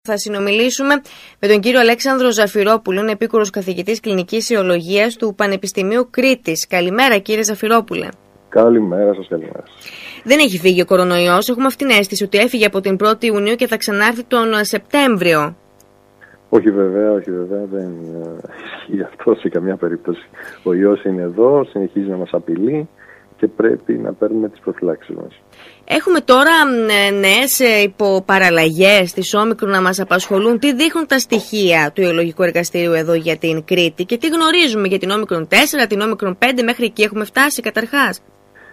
Θα συνομιλήσουμε με τον κύριο Αλέξανδρο Ζαφυρόπουλο, είναι επίκουρος καθηγητής κλινικής ιολογίας του Πανεπιστημίου Κρήτης. Καλημέρα κύριε Ζαφυρόπουλε. Καλημέρα σας, καλημέρα. Δεν έχει φύγει ο κορονοϊός, έχουμε αυτήν την αίσθηση ότι έφυγε από την 1η Ιουνίου και θα ξανάρθει τον Σεπτέμβριο. Όχι βέβαια, δεν ισχύει αυτό σε καμία περίπτωση. Ο ιός είναι εδώ, συνεχίζει να μας απειλεί και πρέπει να παίρνουμε τις προφυλάξεις μας. Έχουμε τώρα νέες υποπαραλλαγές της Όμικρον να μας απασχολούν. Τι δείχνουν τα στοιχεία του Ιολογικού Εργαστηρίου εδώ για την Κρήτη και τι γνωρίζουμε για την Όμικρον 4, την Όμικρον 5, μέχρι εκεί έχουμε φτάσει καταρχάς?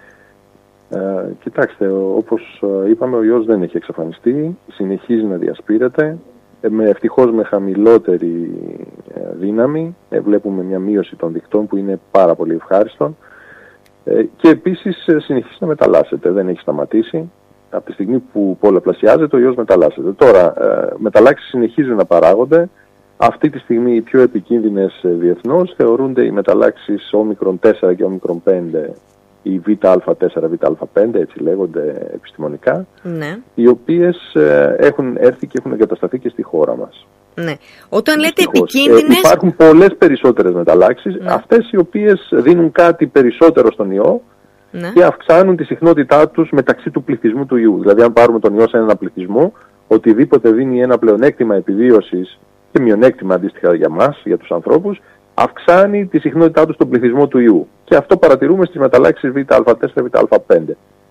Κοιτάξτε, όπως είπαμε, ο ιός δεν έχει εξαφανιστεί, συνεχίζει να διασπείρεται, ευτυχώς με χαμηλότερη δύναμη, βλέπουμε μια μείωση των δικτών που είναι πάρα πολύ ευχάριστο. Και επίσης συνεχίζει να μεταλλάσσεται, δεν έχει σταματήσει. Από τη στιγμή που πολλαπλασιάζεται, ο ιός μεταλλάσσεται. Τώρα, μεταλλάξεις συνεχίζουν να παράγονται. Αυτή τη στιγμή οι πιο επικίνδυνες διεθνώς θεωρούνται οι μεταλλάξεις Όμικρον 4 και Όμικρον 5, οι ΒΑ4, ΒΑ5, έτσι λέγονται επιστημονικά, ναι, οι οποίες έχουν έρθει και έχουν εγκατασταθεί και στη χώρα μας. Ναι. Όταν λέτε επικίνδυνες... υπάρχουν πολλές περισσότερες μεταλλάξεις, ναι, αυτές οι οποίες δίνουν κάτι περισσότερο στον ιό, ναι, και αυξάνουν τη συχνότητά τους μεταξύ του πληθυσμού του ιού. Δηλαδή αν πάρουμε τον ιό σε έναν πληθυσμό, οτιδήποτε δίνει ένα πλεονέκτημα επιβίωσης και μειονέκτημα αντίστοιχα για μας, για τους ανθρώπους, αυξάνει τη συχνότητά του στον πληθυσμό του ιού. Και αυτό παρατηρούμε στις μεταλλάξεις ΒΑ4, ΒΑ5.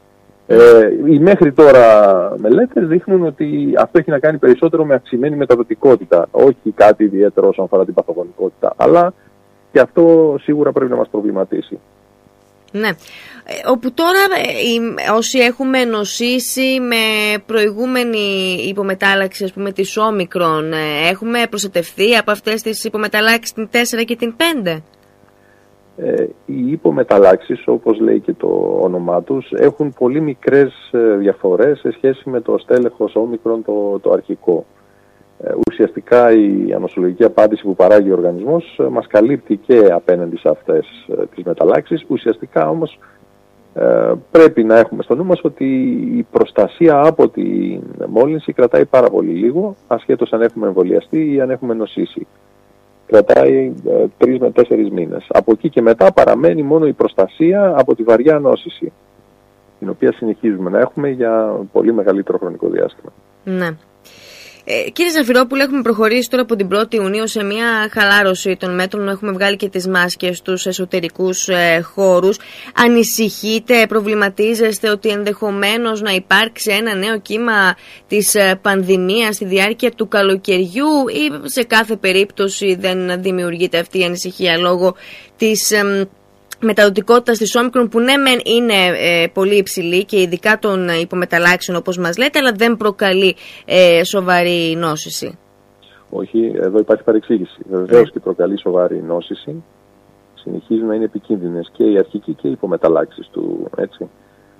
Οι μέχρι τώρα μελέτες δείχνουν ότι αυτό έχει να κάνει περισσότερο με αυξημένη μεταδοτικότητα, όχι κάτι ιδιαίτερο όσον αφορά την παθογονικότητα, αλλά και αυτό σίγουρα πρέπει να μας προβληματίσει. Ναι, όπου τώρα όσοι έχουμε νοσήσει με προηγούμενη υπομετάλλαξη, ας πούμε, της Όμικρον, έχουμε προστατευθεί από αυτές τις υπομεταλλάξεις, την 4 και την 5? Οι υπομεταλλάξεις, όπως λέει και το όνομά τους, έχουν πολύ μικρές διαφορές σε σχέση με το στέλεχος Όμικρον το αρχικό. Ουσιαστικά η ανοσολογική απάντηση που παράγει ο οργανισμός μας καλύπτει και απέναντι σε αυτές τις μεταλλάξεις. Ουσιαστικά όμως πρέπει να έχουμε στο νου μας ότι η προστασία από τη μόλυνση κρατάει πάρα πολύ λίγο, ασχέτως αν έχουμε εμβολιαστεί ή αν έχουμε νοσήσει. Κρατάει 3 με 4 μήνες. Από εκεί και μετά παραμένει μόνο η προστασία από τη βαριά νόσηση, την οποία συνεχίζουμε να έχουμε για πολύ μεγαλύτερο χρονικό διάστημα. Ναι. Κύριε Ζαφυρόπουλε, έχουμε προχωρήσει τώρα από την 1η Ιουνίου σε μια χαλάρωση των μέτρων. Έχουμε βγάλει και τις μάσκες στους εσωτερικούς χώρους. Ανησυχείτε, προβληματίζεστε ότι ενδεχομένως να υπάρξει ένα νέο κύμα της πανδημίας στη διάρκεια του καλοκαιριού, ή σε κάθε περίπτωση δεν δημιουργείται αυτή η ανησυχία λόγω της μεταδοτικότητας της Όμικρον, που ναι μεν είναι πολύ υψηλή και ειδικά των υπομεταλλάξεων όπως μας λέτε, αλλά δεν προκαλεί σοβαρή νόσηση? Όχι, εδώ υπάρχει παρεξήγηση. Βεβαίως και προκαλεί σοβαρή νόσηση. Συνεχίζουν να είναι επικίνδυνες και οι αρχικοί και οι υπομεταλλάξεις του, έτσι.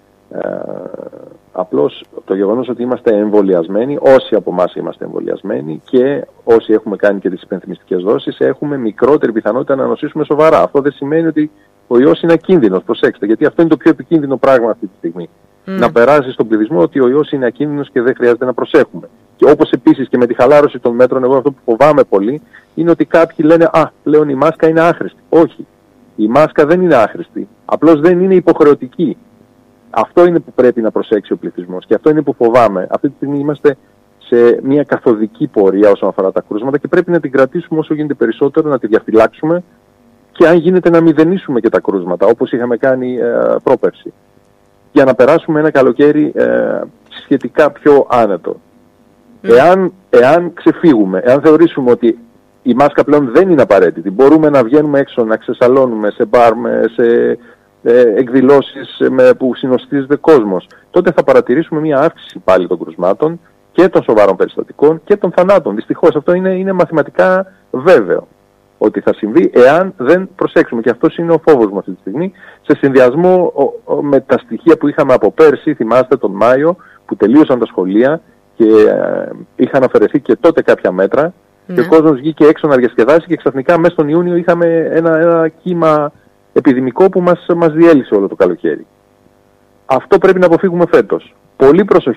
Απλώς το γεγονός ότι είμαστε εμβολιασμένοι, όσοι από εμάς είμαστε εμβολιασμένοι και όσοι έχουμε κάνει και τις υπενθυμιστικές δόσεις, έχουμε μικρότερη πιθανότητα να νοσήσουμε σοβαρά. Αυτό δεν σημαίνει ότι ο ιός είναι ακίνδυνος, προσέξτε, γιατί αυτό είναι το πιο επικίνδυνο πράγμα αυτή τη στιγμή. Να περάσει στον πληθυσμό ότι ο ιός είναι ακίνδυνος και δεν χρειάζεται να προσέχουμε. Και όπως επίσης και με τη χαλάρωση των μέτρων, εγώ αυτό που φοβάμαι πολύ είναι ότι κάποιοι λένε πλέον η μάσκα είναι άχρηστη. Όχι, η μάσκα δεν είναι άχρηστη, απλώς δεν είναι υποχρεωτική. Αυτό είναι που πρέπει να προσέξει ο πληθυσμός και αυτό είναι που φοβάμαι. Αυτή τη στιγμή είμαστε σε μια καθοδική πορεία όσον αφορά τα κρούσματα και πρέπει να την κρατήσουμε όσο γίνεται περισσότερο, να τη διαφυλάξουμε και αν γίνεται να μηδενίσουμε και τα κρούσματα, όπως είχαμε κάνει πρόπερση, για να περάσουμε ένα καλοκαίρι σχετικά πιο άνετο. Εάν ξεφύγουμε, εάν θεωρήσουμε ότι η μάσκα πλέον δεν είναι απαραίτητη, μπορούμε να βγαίνουμε έξω, να ξεσαλώνουμε σε μπαρ, σε εκδηλώσεις που συνοστίζεται κόσμος, τότε θα παρατηρήσουμε μια αύξηση πάλι των κρουσμάτων και των σοβαρών περιστατικών και των θανάτων. Δυστυχώς αυτό είναι μαθηματικά βέβαιο ότι θα συμβεί εάν δεν προσέξουμε, και αυτός είναι ο φόβος μου αυτή τη στιγμή, σε συνδυασμό με τα στοιχεία που είχαμε από πέρσι, θυμάστε τον Μάιο που τελείωσαν τα σχολεία και είχαν αφαιρεθεί και τότε κάποια μέτρα, και ο κόσμος βγήκε έξω να διασκεδάσει και ξαφνικά μέσα στον Ιούνιο είχαμε ένα κύμα επιδημικό που μας διέλυσε όλο το καλοκαίρι. Αυτό πρέπει να αποφύγουμε φέτος. Πολύ προσοχή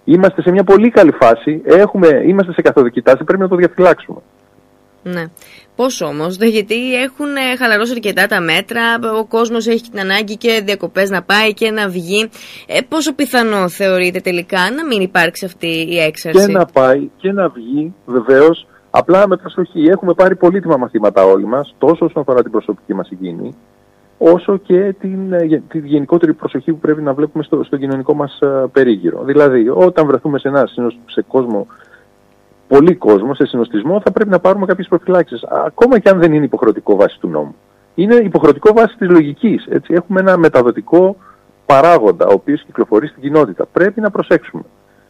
Είμαστε σε μια πολύ καλή φάση, είμαστε σε καθοδική τάση, πρέπει να το διαφυλάξουμε. Ναι. Πώς όμως, γιατί έχουν χαλαρώσει αρκετά τα μέτρα, ο κόσμος έχει την ανάγκη και διακοπές να πάει και να βγει. Πόσο πιθανό θεωρείτε τελικά να μην υπάρξει αυτή η έξαρση? Και να πάει και να βγει, βεβαίως, απλά με προσοχή. Έχουμε πάρει πολύτιμα μαθήματα όλοι μας, τόσο όσον αφορά την προσωπική μας υγιεινή, όσο και τη γενικότερη προσοχή που πρέπει να βλέπουμε στο κοινωνικό μας περίγυρο. Δηλαδή, όταν βρεθούμε σε κόσμο, πολύ κόσμο, σε συνοστισμό, θα πρέπει να πάρουμε κάποιες προφυλάξεις. Ακόμα και αν δεν είναι υποχρεωτικό βάση του νόμου. Είναι υποχρεωτικό βάση της λογικής. Έτσι. Έχουμε ένα μεταδοτικό παράγοντα, ο οποίος κυκλοφορεί στην κοινότητα. Πρέπει να προσέξουμε.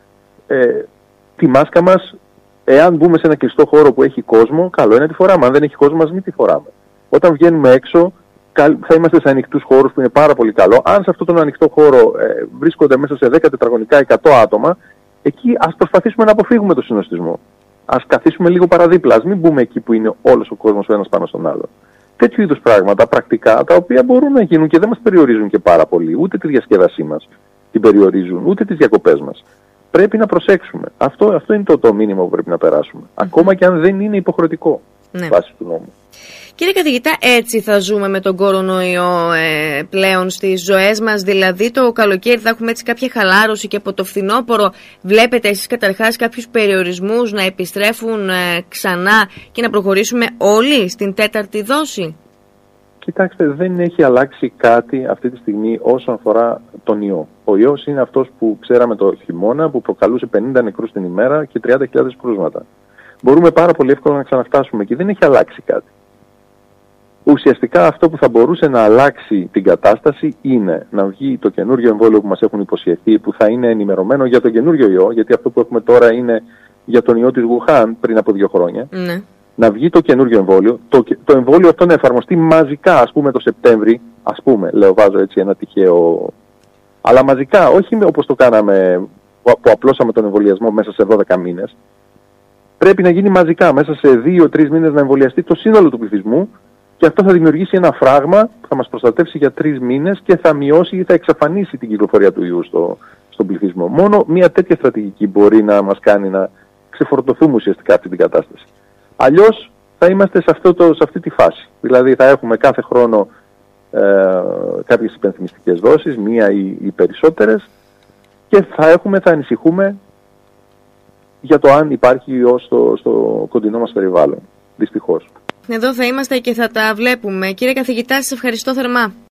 Τη μάσκα μας, εάν μπούμε σε ένα κλειστό χώρο που έχει κόσμο, καλό είναι να τη φοράμε. Αν δεν έχει κόσμο, μην τη φοράμε. Όταν βγαίνουμε έξω, θα είμαστε σε ανοιχτούς χώρους που είναι πάρα πολύ καλό. Αν σε αυτόν τον ανοιχτό χώρο βρίσκονται μέσα σε 10 τετραγωνικά 100 άτομα, εκεί ας προσπαθήσουμε να αποφύγουμε το συνοστισμό. Ας καθίσουμε λίγο παραδίπλα. Ας μην μπούμε εκεί που είναι όλος ο κόσμος ο ένας πάνω στον άλλο. Τέτοιου είδους πράγματα, πρακτικά, τα οποία μπορούν να γίνουν και δεν μας περιορίζουν και πάρα πολύ. Ούτε τη διασκέδασή μας την περιορίζουν, ούτε τις διακοπές μας. Πρέπει να προσέξουμε. Αυτό είναι το μήνυμα που πρέπει να περάσουμε. Ακόμα και αν δεν είναι υποχρεωτικό βάσει του νόμου. Κύριε καθηγητά, έτσι θα ζούμε με τον κορονοϊό πλέον στις ζωές μας? Δηλαδή το καλοκαίρι θα έχουμε έτσι κάποια χαλάρωση και από το φθινόπωρο βλέπετε εσείς καταρχάς κάποιους περιορισμούς να επιστρέφουν ξανά και να προχωρήσουμε όλοι στην 4η δόση? Κοιτάξτε, δεν έχει αλλάξει κάτι αυτή τη στιγμή όσον αφορά τον ιό. Ο ιός είναι αυτός που ξέραμε το χειμώνα, που προκαλούσε 50 νεκρούς την ημέρα και 30.000 κρούσματα. Μπορούμε πάρα πολύ εύκολα να ξαναφτάσουμε και δεν έχει αλλάξει κάτι. Ουσιαστικά αυτό που θα μπορούσε να αλλάξει την κατάσταση είναι να βγει το καινούριο εμβόλιο που μας έχουν υποσχεθεί, που θα είναι ενημερωμένο για τον καινούριο ιό, γιατί αυτό που έχουμε τώρα είναι για τον ιό της Γουχάν πριν από 2 χρόνια. Ναι. Να βγει το καινούριο εμβόλιο, το εμβόλιο αυτό να εφαρμοστεί μαζικά, ας πούμε το Σεπτέμβρη, βάζω έτσι ένα τυχαίο, αλλά μαζικά, όχι όπως το κάναμε, που απλώσαμε τον εμβολιασμό μέσα σε 12 μήνες. Πρέπει να γίνει μαζικά, μέσα σε 2-3 μήνες να εμβολιαστεί το σύνολο του πληθυσμού. Και αυτό θα δημιουργήσει ένα φράγμα που θα μας προστατεύσει για 3 μήνες και θα μειώσει ή θα εξαφανίσει την κυκλοφορία του ιού στον πληθυσμό. Μόνο μια τέτοια στρατηγική μπορεί να μας κάνει να ξεφορτωθούμε ουσιαστικά αυτή την κατάσταση. Αλλιώς θα είμαστε σε αυτή τη φάση. Δηλαδή θα έχουμε κάθε χρόνο κάποιες υπενθυμιστικές δόσεις, μία ή περισσότερες, και θα ανησυχούμε για το αν υπάρχει ιός στο κοντινό μας περιβάλλον. Δυστυχώς. Εδώ θα είμαστε και θα τα βλέπουμε. Κύριε καθηγητά, σας ευχαριστώ θερμά.